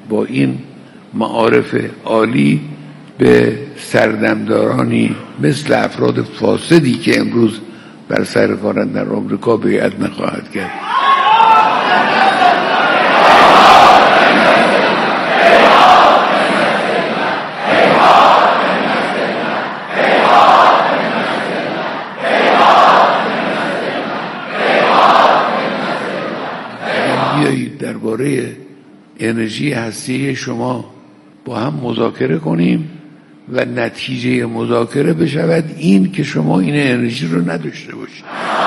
با این معارف عالی به سردمدارانی مثل افراد فاسدی که امروز بر سر کارند در آمریکا بیعت نخواهد کرد. بیایید درباره انرژی هستی شما با هم مذاکره کنیم و نتیجه مذاکره بشود این که شما این انرژی رو نداشته باشید.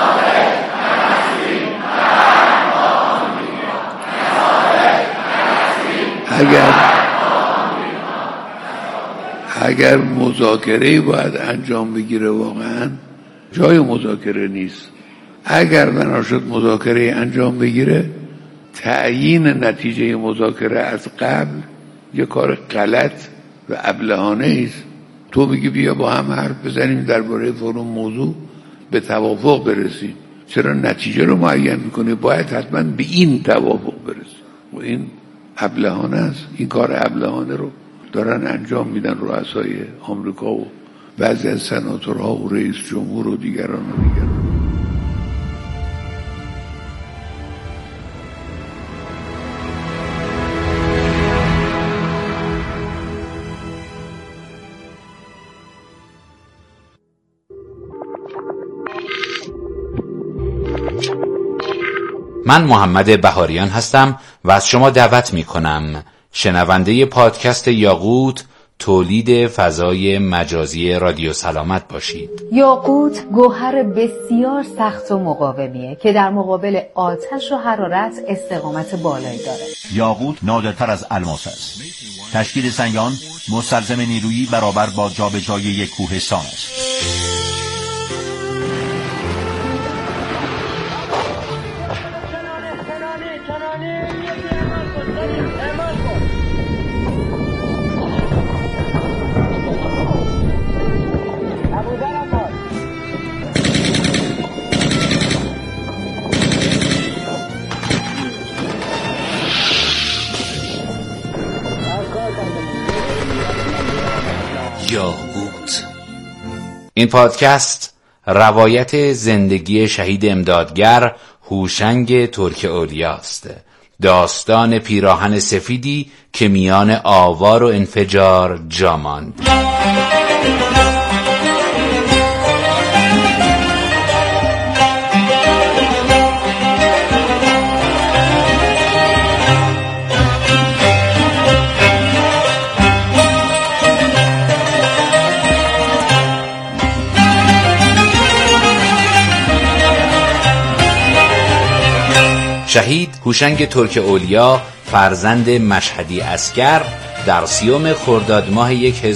اگر مذاکره باید انجام بگیره، واقعا جای مذاکره نیست. اگر بنا شد مذاکره انجام بگیره، تعیین نتیجه مذاکره از قبل یه کار غلط و ابلهانه است. تو میگی بیا با هم حرف بزنیم درباره فلان موضوع به توافق برسیم، چرا نتیجه رو معین میکنی؟ باید حتما به این توافق برسیم. و این ابلهانه است. این کار ابلهانه رو دارن انجام میدن رؤسای آمریکا و بعضی از سناتورها و رئیس جمهور و دیگران. من محمد بهاریان هستم و از شما دعوت می کنم شنونده پادکست یاقوت تولید فضای مجازی رادیو سلامت باشید. یاقوت گوهر بسیار سخت و مقاومیه که در مقابل آتش و حرارت استقامت بالایی داره. یاقوت نادرتر از الماس است. تشکیل سنگ آن مستلزم نیرویی برابر با جابجایی یک کوهستان است. یاقوت. این پادکست روایت زندگی شهید امدادگر هوشنگ ترک اولیاست. داستان پیراهن سفیدی که میان آوار و انفجار جا ماند. شهید هوشنگ ترک اولیا فرزند مشهدی اسکر در 30 خرداد ماه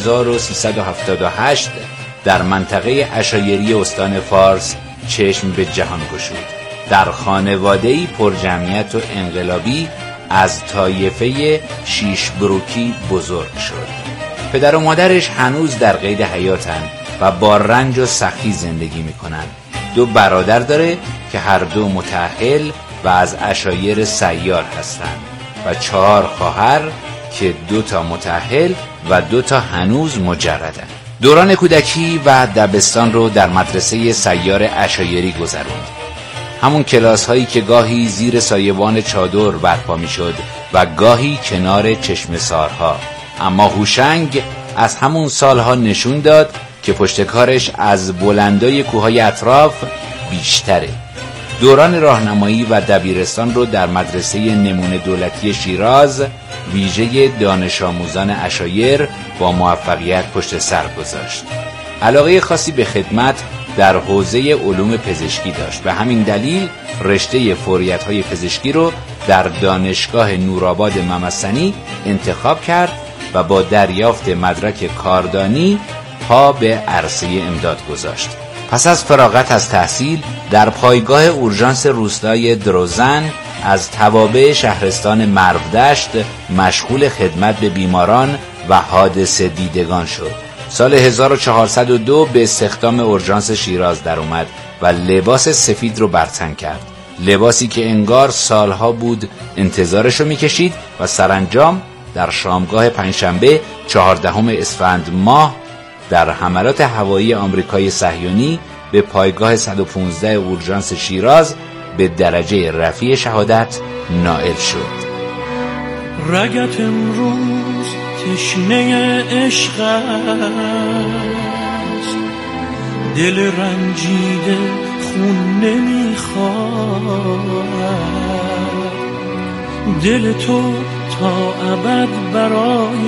1378 در منطقه عشایری استان فارس چشم به جهان گشود. در خانواده‌ای پرجمعیت و انقلابی از طایفه شیشبروکی بزرگ شد. پدر و مادرش هنوز در قید حیاتند و با رنج و سختی زندگی می‌کنند. 2 برادر داره که هر دو متأهل و از عشایر سیار هستند و 4 خواهر که 2 تا متأهل و 2 تا هنوز مجردند. دوران کودکی و دبستان رو در مدرسه سیار عشایری گذروند. همون کلاس هایی که گاهی زیر سایبان چادر برپا می شد و گاهی کنار چشم سارها. اما هوشنگ از همون سالها نشون داد که پشتکارش از بلندای کوههای اطراف بیشتره. دوران راهنمایی و دبیرستان رو در مدرسه نمونه دولتی شیراز ویژه دانش آموزان عشایر با موفقیت پشت سر گذاشت. علاقه خاصی به خدمت در حوزه علوم پزشکی داشت. به همین دلیل رشته فوریت‌های پزشکی رو در دانشگاه نورآباد ممسنی انتخاب کرد و با دریافت مدرک کاردانی پا به عرصه امداد گذاشت. پس از فراغت از تحصیل در پایگاه اورژانس روستای دروزن از توابع شهرستان مرودشت مشغول خدمت به بیماران و حادثه دیدگان شد. سال 1402 به استخدام اورژانس شیراز در اومد و لباس سفید رو برتن کرد. لباسی که انگار سالها بود انتظارش رو میکشید و سرانجام در شامگاه پنجشنبه 14 اسفند ماه در حملات هوایی آمریکای صهیونی به پایگاه 115 اورژانس شیراز به درجه رفیع شهادت نائل شد. رگت امروز تشنه عشق است، دل رنجیده خون نمیخواد، دل تو تا ابد برای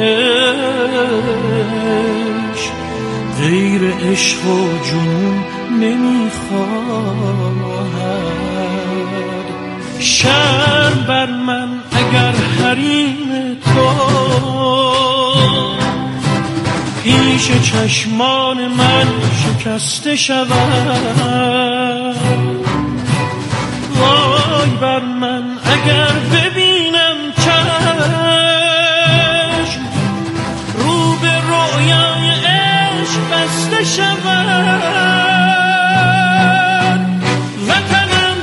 تپش غیر عشق و جنون نمیخواد. شرم بر من اگر حریم تو پیش چشمان من شکسته شود. وای بر من اگر ببینم چشم رو به رویای عشق بسته شود. وطنم.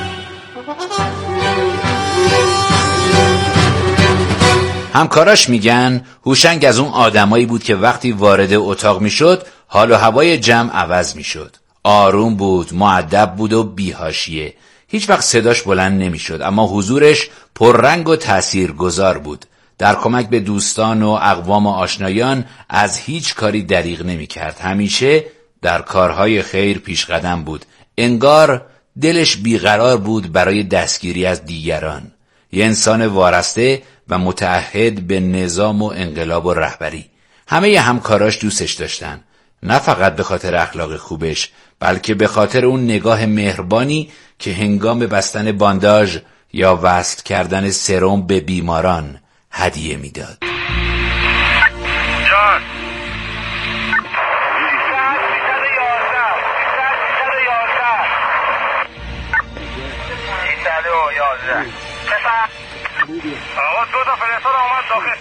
همکاراش میگن هوشنگ از اون آدمایی بود که وقتی وارد اتاق میشد حال و هوای جمع عوض میشد. آروم بود، مؤدب بود و بی‌حاشیه. هیچ وقت صداش بلند نمیشد، اما حضورش پررنگ و تاثیرگذار بود. در کمک به دوستان و اقوام و آشنایان از هیچ کاری دریغ نمی‌کرد. همیشه در کارهای خیر پیش قدم بود. انگار دلش بیقرار بود برای دستگیری از دیگران. یه انسان وارسته و متعهد به نظام و انقلاب و رهبری. همه همکاراش دوستش داشتن، نه فقط به خاطر اخلاق خوبش، بلکه به خاطر اون نگاه مهربانی که هنگام بستن بانداژ یا وصل کردن سرم به بیماران هدیه میداد. آقا 2 تا فرستاد اومد داخل.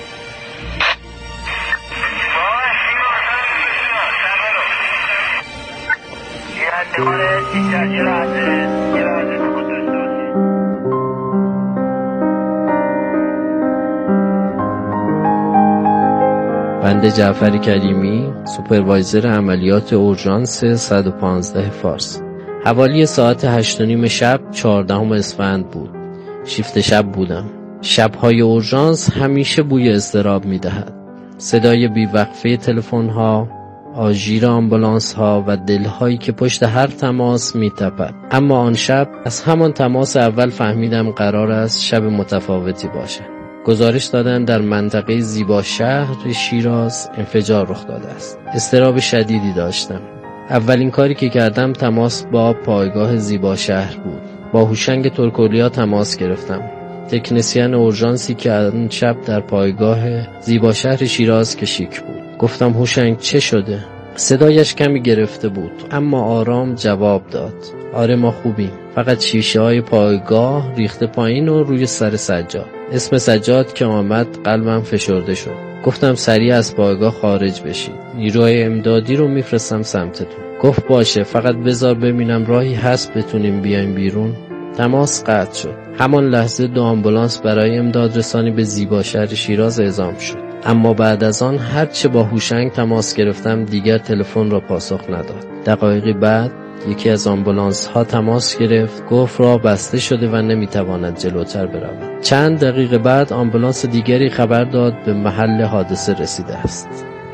بنده جعفر کریمی، سوپروایزر عملیات اورژانس 115 فارس. حوالی ساعت 8:30 شب 14 اسفند بود. شیفت شب بودم. شب‌های اورژانس همیشه بوی اضطراب می‌دهد. صدای بیوقفه تلفن‌ها، آژیر آمبولانس‌ها و دل‌هایی که پشت هر تماس می‌تپد. اما آن شب از همان تماس اول فهمیدم قرار است شب متفاوتی باشد. گزارش دادن در منطقه زیبا شهر شیراز انفجار رخ داده است. اضطراب شدیدی داشتم. اولین کاری که کردم تماس با پایگاه زیبا شهر بود. با هوشنگ ترکولیا تماس گرفتم. تکنسین اورژانسی که آن شب در پایگاه زیبا شهر شیراز کشیک بود. گفتم هوشنگ چه شده؟ صدایش کمی گرفته بود اما آرام جواب داد. آره ما خوبیم، فقط شیشه های پایگاه ریخته پایین و روی سر سجاد. اسم سجاد که آمد قلبم فشرده شد. گفتم سریع از پایگاه خارج بشید، نیروهای امدادی رو میفرستم سمتتون. گفت باشه، فقط بذار ببینم راهی هست بتونیم بیایم بیرون. تماس قطع شد. همان لحظه 2 آمبولانس برای امداد رسانی به زیبا شهر شیراز اعزام شد. اما بعد از آن هرچه با هوشنگ تماس گرفتم دیگر تلفن را پاسخ نداد. دقایقی بعد یکی از آمبولانس ها تماس گرفت، گفت راه بسته شده و نمیتواند جلوتر برود. چند دقیقه بعد آمبولانس دیگری خبر داد به محل حادثه رسیده است.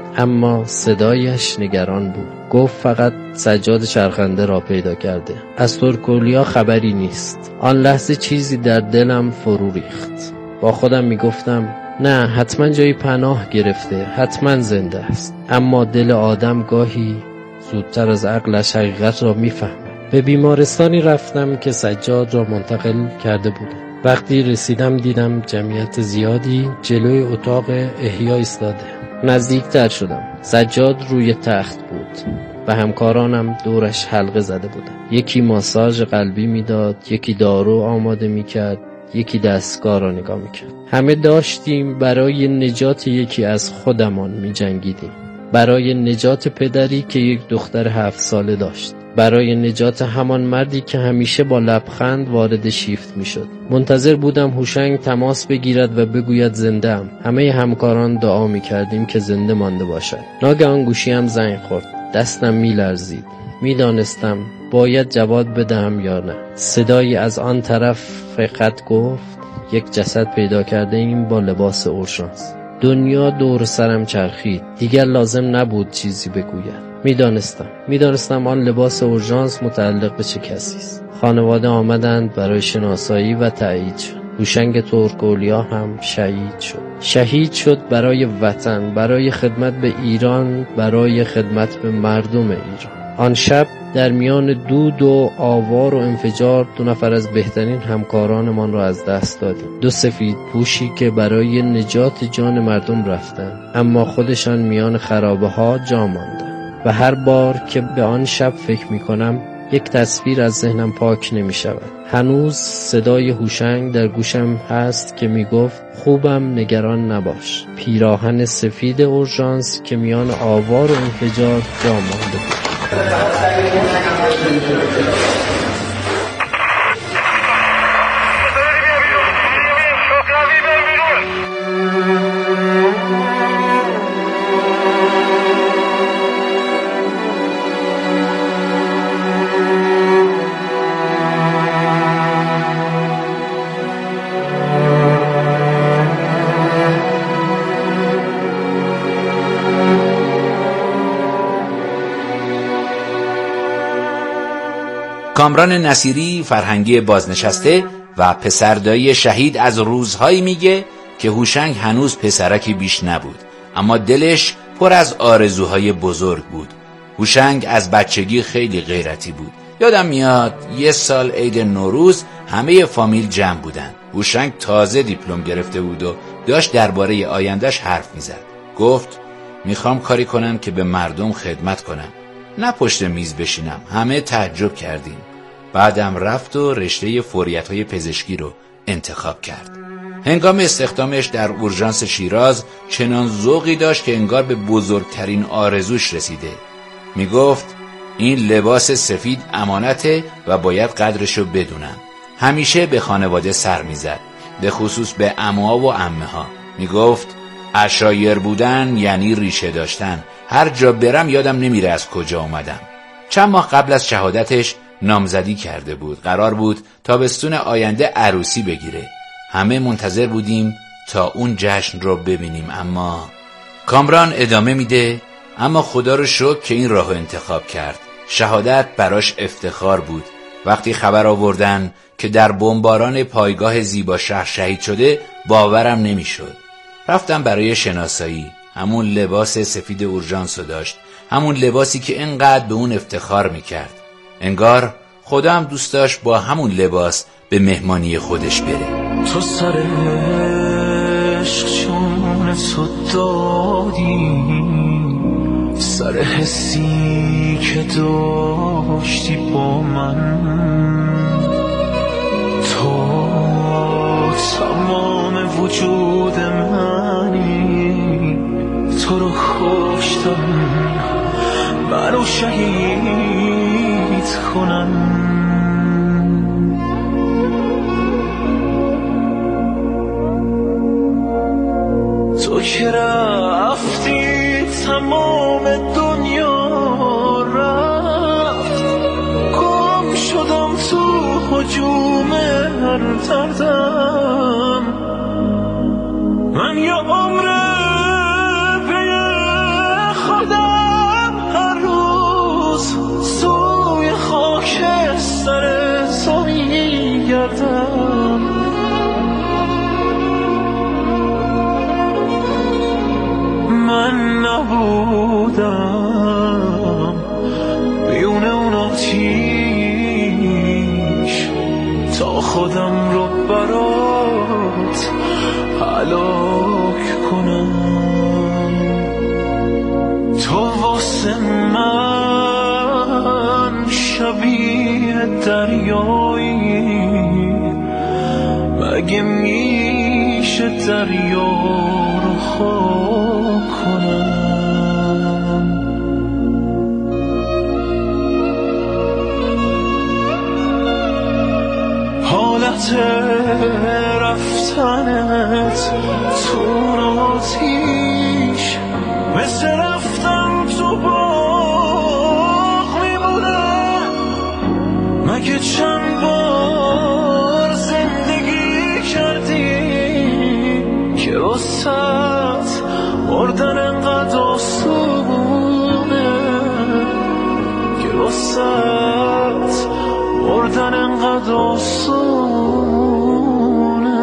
اما صدایش نگران بود. گفت فقط سجاد چرخنده را پیدا کرده. از ترکولیا خبری نیست. آن لحظه چیزی در دلم فرو ریخت. با خودم میگفتم نه، حتما جایی پناه گرفته، حتما زنده است. اما دل آدم گاهی زودتر از عقلش حقیقت را میفهمد. به بیمارستانی رفتم که سجاد را منتقل کرده بودم. وقتی رسیدم دیدم جمعیت زیادی جلوی اتاق احیا ایستاده. نزدیکتر شدم. سجاد روی تخت بود و همکارانم دورش حلقه زده بودند. یکی ماساژ قلبی میداد، یکی دارو آماده میکرد، یکی دستگاه را نگاه میکرد. همه داشتیم برای نجات یکی از خودمان میجنگیدیم. برای نجات پدری که یک دختر 7 ساله داشت. برای نجات همان مردی که همیشه با لبخند وارد شیفت میشد. منتظر بودم هوشنگ تماس بگیرد و بگوید زنده‌ام. همه همکاران دعا میکردیم که زنده مانده باشد. ناگهان گوشیم زنگ خورد. دستم میلرزید. میدانستم باید جواب بدهم یا نه. صدایی از آن طرف خط گفت یک جسد پیدا کرده ایم با لباس اورژانس. دنیا دور سرم چرخید. دیگر لازم نبود چیزی بگوید. میدانستم آن لباس اورژانس متعلق به چه کسی است. خانواده آمدند برای شناسایی و تایید شد. هوشنگ ترک‌اولیا هم شهید شد برای وطن، برای خدمت به ایران، برای خدمت به مردم ایران. آن شب در میان دود و آوار و انفجار 2 نفر از بهترین همکارانمان را از دست دادیم. 2 سفید پوشی که برای نجات جان مردم رفتند، اما خودشان میان خرابه ها جا ماندند. و هر بار که به آن شب فکر می کنم یک تصویر از ذهنم پاک نمی شود. هنوز صدای هوشنگ در گوشم هست که می گفت خوبم، نگران نباش. پیراهن سفید اورژانس که میان آوار و انفجار جا مانده بود. کامران نصیری، فرهنگی بازنشسته و پسردایی شهید، از روزهایی میگه که هوشنگ هنوز پسرکی بیش نبود، اما دلش پر از آرزوهای بزرگ بود. هوشنگ از بچگی خیلی غیرتی بود. یادم میاد 1 سال عید نوروز همه فامیل جمع بودن. هوشنگ تازه دیپلم گرفته بود و داشت درباره آیندهش حرف میزد. گفت میخوام کاری کنم که به مردم خدمت کنم، نه پشت میز بشینم. همه تعجب کردیم. بعدم رفت و رشته فوریت‌های پزشکی رو انتخاب کرد. هنگام استخدامش در اورژانس شیراز چنان ذوقی داشت که انگار به بزرگترین آرزوش رسیده. میگفت این لباس سفید امانته و باید قدرشو بدونم. همیشه به خانواده سر میزد، به خصوص به عموها و عمه‌ها. میگفت عشایر بودن یعنی ریشه داشتن. هر جا برم یادم نمیره از کجا اومدم. چند ماه قبل از شهادتش نامزدی کرده بود. قرار بود تابستون آینده عروسی بگیره. همه منتظر بودیم تا اون جشن رو ببینیم. اما کامران ادامه میده اما خدا رو شکر که این راهو انتخاب کرد. شهادت براش افتخار بود. وقتی خبر آوردن که در بمباران پایگاه زیباشهر شهید شده باورم نمیشد. رفتم برای شناسایی. همون لباس سفید اورژانس رو داشت، همون لباسی که انقدر به اون افتخار میکرد. انگار خدا هم دوست داشت با همون لباس به مهمانی خودش بره. تو سر عشق چون تو دادی، سر حسی که داشتی با من، تو تمام وجود منی، تو رو کشتم منو شهید کنن. تو که رفتی تمام دنیا رفت، گم شدم تو هجوم هر دردم. من یه عمره پی خودم هر روز سوی خاک سر تو میگردم. من نبودم بیون اون آتیش تا خودم رو برات هلاک کنم. تو واسه من شبیه دریایی، مگه میشه دریا رو خاک کنم؟ آتیش مثل رفتن تو باغ میمونه. مگه چند بار زندگی کردی که وسط مردن انقدر آسونه، که وسط مردن انقدر آسونه.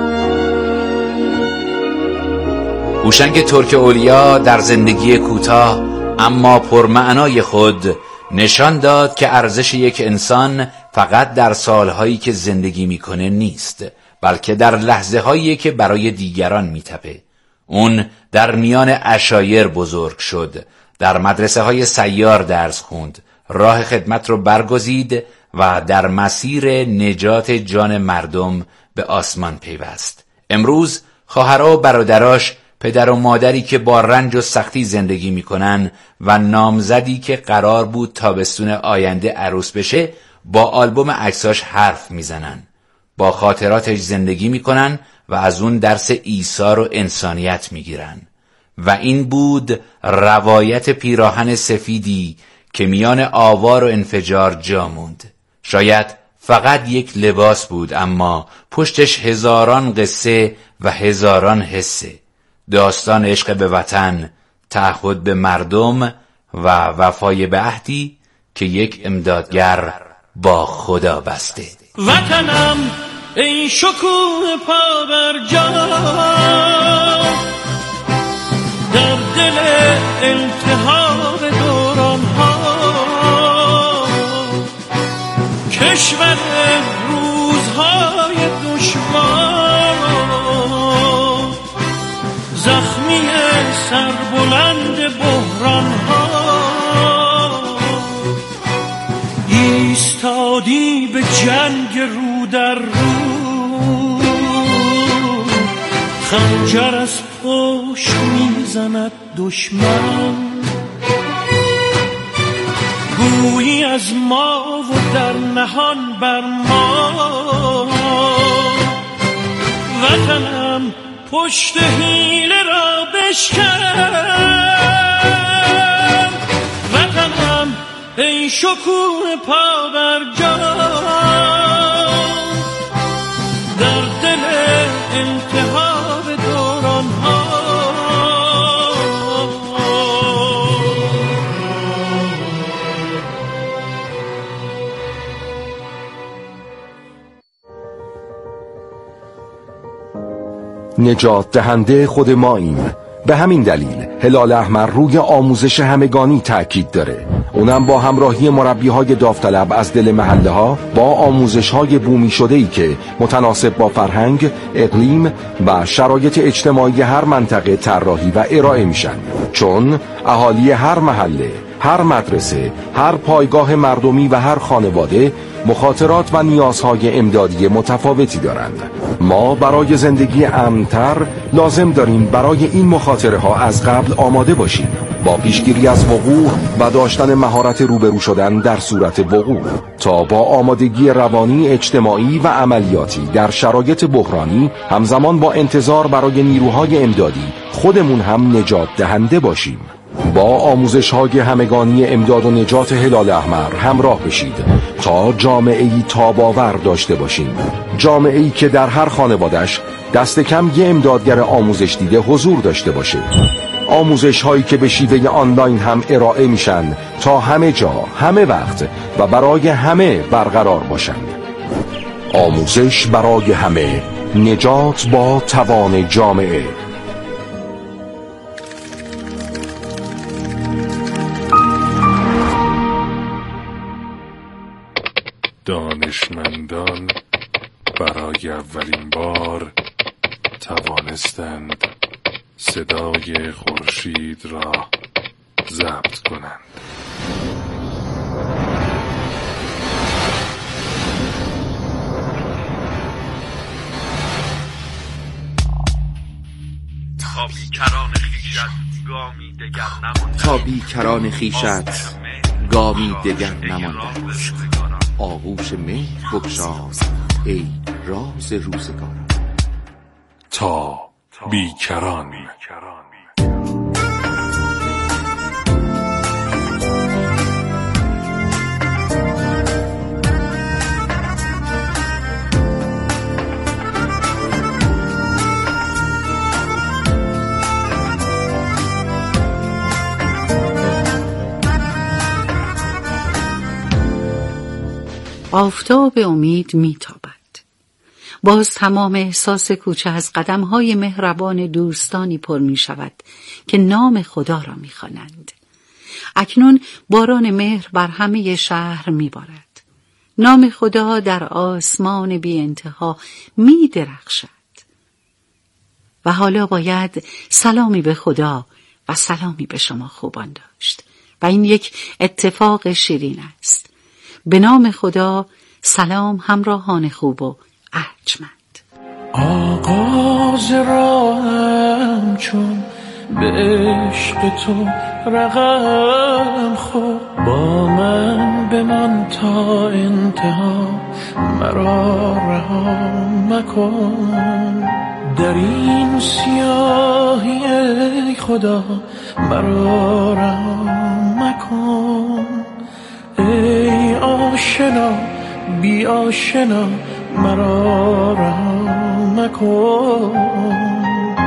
هوشنگ ترک اولیا در زندگی کوتاه اما پرمعنای خود نشان داد که ارزش یک انسان فقط در سالهایی که زندگی میکنه نیست، بلکه در لحظه هایی که برای دیگران میتپه. اون در میان عشایر بزرگ شد، در مدرسه های سیار درس خوند، راه خدمت رو برگزید و در مسیر نجات جان مردم به آسمان پیوست. امروز خواهرها و برادراش، پدر و مادری که با رنج و سختی زندگی میکنن و نامزدی که قرار بود تابستون آینده عروس بشه، با آلبوم عکساش حرف میزنن، با خاطراتش زندگی میکنن و از اون درس ایثار و انسانیت میگیرن. و این بود روایت پیراهن سفیدی که میان آوار و انفجار جا موند. شاید فقط یک لباس بود، اما پشتش هزاران قصه و هزاران حسه. داستان عشق به وطن، تعهد به مردم و وفای به عهدی که یک امدادگر با خدا بسته. وطنم ای شکوه پا بر جا، در دل التهاب دوران ها، کشور روزهای دشوار، زخمی سربلند بحران ها، ایستادی به جنگ رو در رو، خنجر از پشت میزند دشمن، گویی از ما و در نهان بر ما. وطنم پشت حیله را بشکن، وطنم ای شکوه پا بر جا، در دل التهاب دوران ها. نجات دهنده خود ماییم. به همین دلیل هلال احمر روی آموزش همگانی تأکید داره، اونم با همراهی مربی‌های داوطلب از دل محله‌ها با آموزش‌های بومی شده‌ای که متناسب با فرهنگ، اقلیم و شرایط اجتماعی هر منطقه طراحی و ارائه میشن، چون اهالی هر محله، هر مدرسه، هر پایگاه مردمی و هر خانواده مخاطرات و نیازهای امدادی متفاوتی دارند. ما برای زندگی امن‌تر لازم داریم برای این مخاطره ها از قبل آماده باشیم، با پیشگیری از وقوع و داشتن مهارت روبرو شدن در صورت وقوع، تا با آمادگی روانی، اجتماعی و عملیاتی در شرایط بحرانی همزمان با انتظار برای نیروهای امدادی خودمون هم نجات دهنده باشیم. با آموزش‌های همگانی امداد و نجات هلال احمر همراه بشید تا جامعه‌ای تاب‌آور داشته باشیم، جامعه‌ای که در هر خانواده‌اش دست کم یه امدادگر آموزش دیده حضور داشته باشه، آموزش‌هایی که به شیوه آنلاین هم ارائه میشن تا همه جا، همه وقت و برای همه برقرار باشند. آموزش برای همه، نجات با توان جامعه. دانشمندان برای اولین بار توانستند صدای خورشید را ضبط کنند. تا بیکران خیشت گامی دگر نمانده است. آغوش مهر بگشای ای راز روزگار. تا بیکران. آفتاب امید میتابد. باز تمام احساس کوچه از قدم‌های مهربان دوستانی پر می‌شود که نام خدا را می‌خوانند. اکنون باران مهر بر همه شهر می‌بارد. نام خدا در آسمان بی انتها می‌درخشد. و حالا باید سلامی به خدا و سلامی به شما خوبان داشت. و این یک اتفاق شیرین است. به نام خدا، سلام همراهان خوب و ارجمند. آغاز راهم چون به عشق تو رقم خورد، با من بمان تا انتها، مرا رها مکن. در این سیاهی ای خدا، مرا رها مکن. ای آشنا بی آشنا، مرا رها مکن.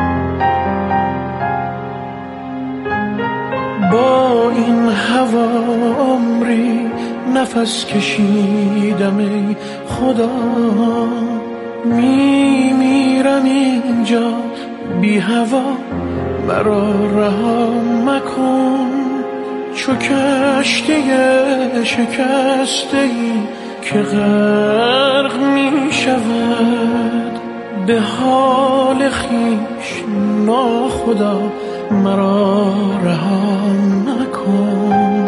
با این هوا عمری نفس کشیدم ای خدا، میمیرم اینجا بی هوا، مرا رها مکن. چو کشتی شکسته‌ای که غرق می شود، به حال خویش ناخدا، مرا رها نکن.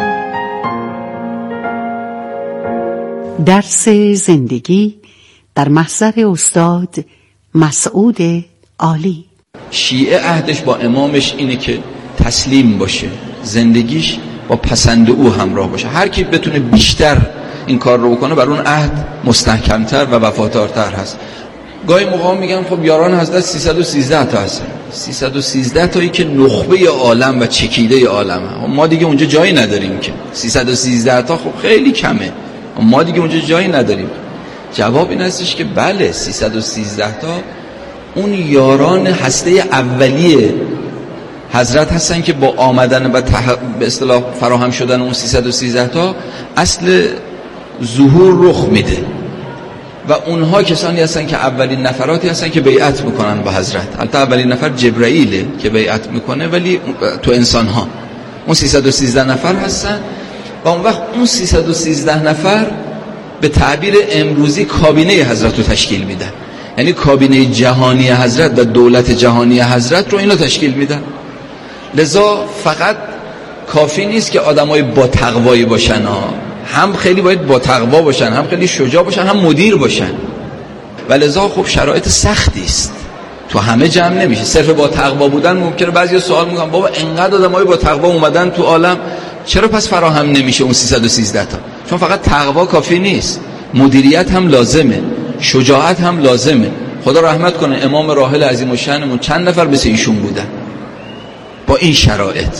درس زندگی در محضر استاد مسعود عالی. شیعه عهدش با امامش اینه که تسلیم باشه، زندگیش با پسند او همراه باشه. هر کی بتونه بیشتر این کار رو بکنه، بر اون عهد مستحکمتر و وفادارتر هست. گاهی موقع میگن خب یاران حضرت 313 تا هستن، 313 تایی که نخبه عالم و چکیده عالمه. ما دیگه اونجا جایی نداریم که 313 تا خب خیلی کمه، ما دیگه اونجا جایی نداریم. جواب این هستش که بله، 313 تا اون یاران هسته اولیه حضرت هستن که با آمدن و به اصطلاح فراهم شدن اون 313 تا اصل ظهور رخ میده و اونها کسانی هستن که اولین نفراتی هستن که بیعت میکنن با حضرت. البته اولین نفر جبرائیله که بیعت میکنه، ولی تو انسان ها اون 313 نفر هستن و اون وقت اون 313 نفر به تعبیر امروزی کابینه حضرت رو تشکیل میدن. یعنی کابینه جهانی حضرت و دولت جهانی حضرت رو اینا تشکیل میدن. لذا فقط کافی نیست که آدمای با تقوایی باشن، هم خیلی باید با تقوا باشن، هم خیلی شجاع باشن، هم مدیر باشن. و لذا خب شرایط سختی است، تو همه جمع نمیشه. صرف با تقوا بودن ممکنه بعضی سوال میکنن بابا انقدر آدمای با تقوا اومدن تو عالم، چرا پس فراهم نمیشه اون 313 تا؟ چون فقط تقوا کافی نیست، مدیریت هم لازمه، شجاعت هم لازمه. خدا رحمت کنه امام راحل عظیم الشأنمون چند نفر مثل ایشون بودن با این شرایط،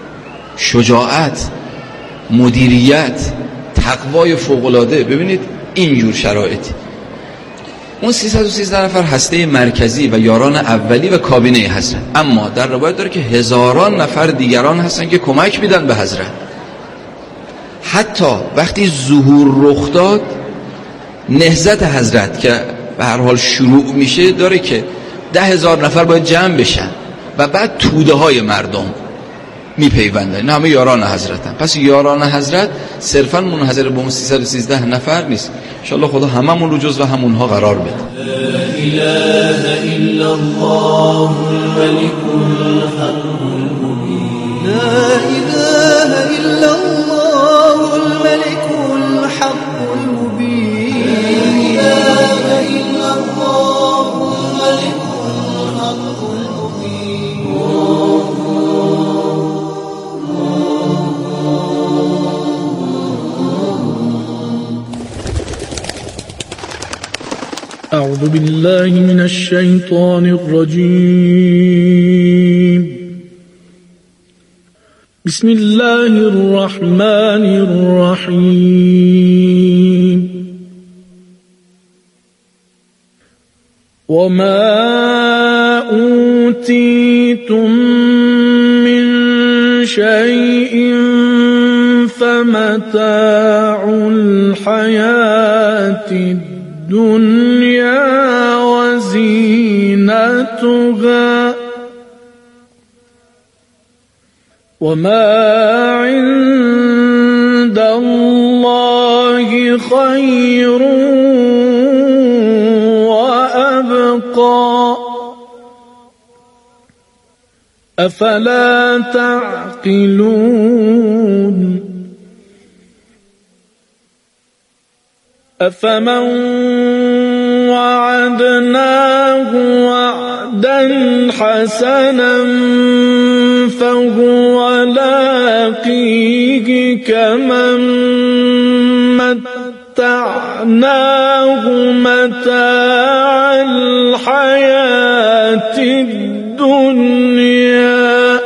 شجاعت، مدیریت، تقوای فوق‌العاده. ببینید اینجور شرایطی. اون 313 نفر هسته مرکزی و یاران اولی و کابینه حضرت. اما در روایت داره که هزاران نفر دیگران هستن که کمک میدن به حضرت. حتی وقتی ظهور رخ داد، نهضت حضرت که به هر حال شروع میشه، داره که 10,000 نفر باید جمع بشن و بعد توده های مردم میپیوندن. این همه یاران حضرتن. پس یاران حضرت صرفا منحصر به اون 313 نفر نیست. انشاءالله خدا هممون رو جزو همونها قرار بده. لا اله الا الله الملك الحق المبين. لا اله الا الله الملك الحق المبين. لا اله الا الله الملك الحق المبين. أعوذ أعوذ بالله من الشيطان الرجيم. بسم الله الرحمن الرحيم. وما أوتيتم من شيء فمتاع الحياة الدنيا وزينتها وما عند الله خير وأبقى أفلا تعقلون أفمن وعدناه وعدا حسنا فهو لاقيه كمن متعناه متاع الحياة الدنيا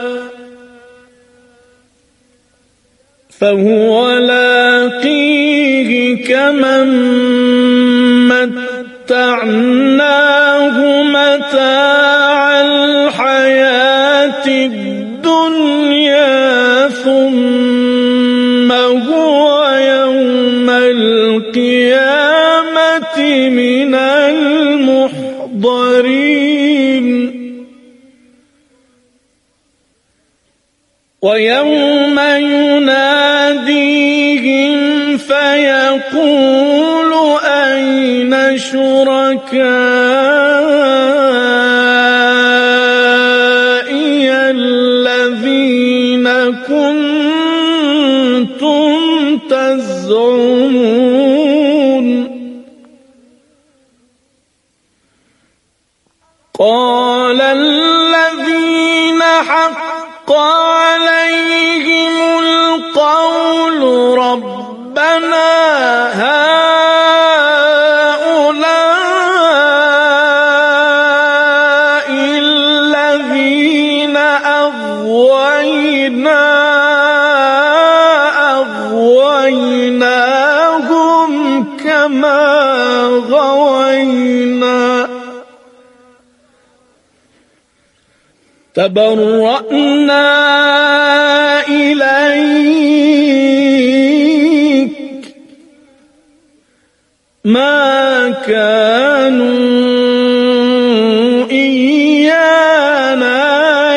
فهو لاقيه كمن متعناه متاع الحياة الدنيا ثم هو يوم القيامة من المحضرين ويوم يناديهم فيقول أين شركائي الذين كنتم تزعمون قال الذين حق عليهم القول ربنا هؤلاء الذين أغويناهم كما غوينا تبرأنا إليك ما كانوا إيانا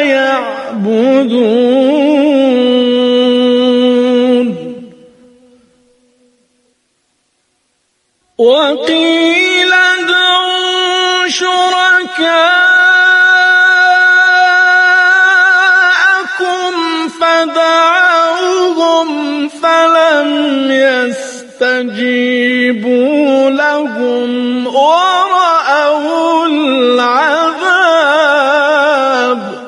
يعبدون وقيل ادعوا شركاءكم فدعوهم فلم يستجيبوا لهم ورأوا العذاب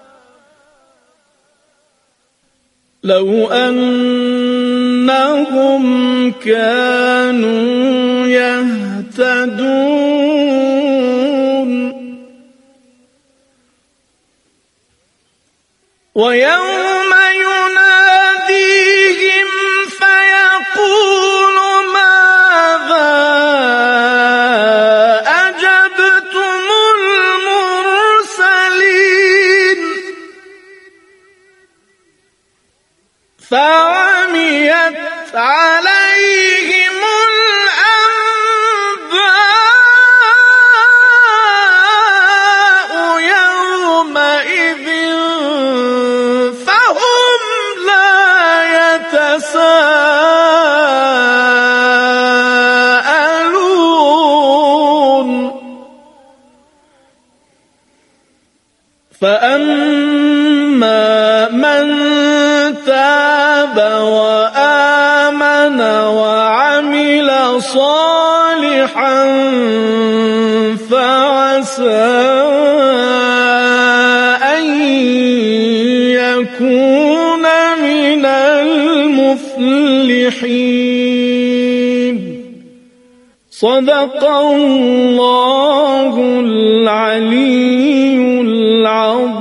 لو أنهم كانوا يهتدون ويوم يناديهم فيقول ماذا أجبتم المرسلين فعميت عليهم الأنباء يومئذ فهم لا يتساءلون فأما من تاب وآمن وعمل صالحا فعسى أن يكون من المفلحين صدق الله العلي العظيم.